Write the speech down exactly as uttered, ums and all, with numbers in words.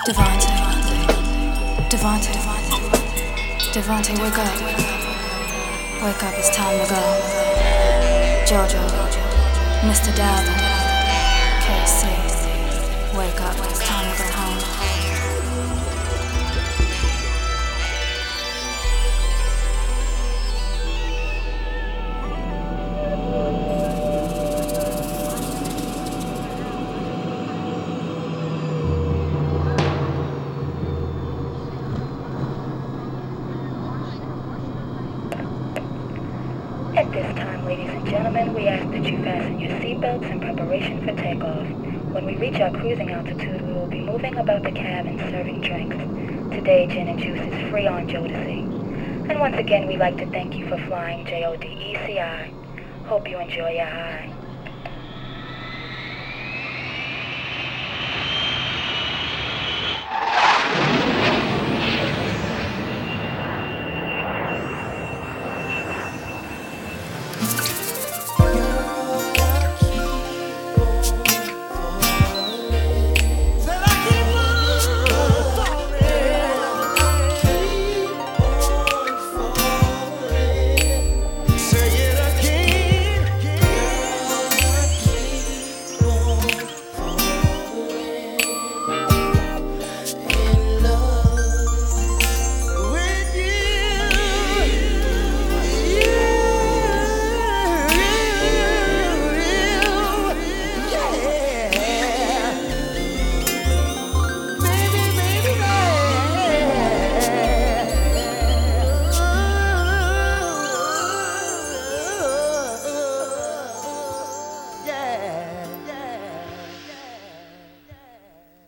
Devante, Devante, Devante, wake up. Wake up, it's time to go. Jojo, Mister Dabble, K C, wake up, it's time to go home. At this time, ladies and gentlemen, we ask that you fasten your seatbelts in preparation for takeoff. When we reach our cruising altitude, we will be moving about the cabin serving drinks. Today, gin and juice is free on Jodeci. And once again, we'd like to thank you for flying J O D E C I. Hope you enjoy your high.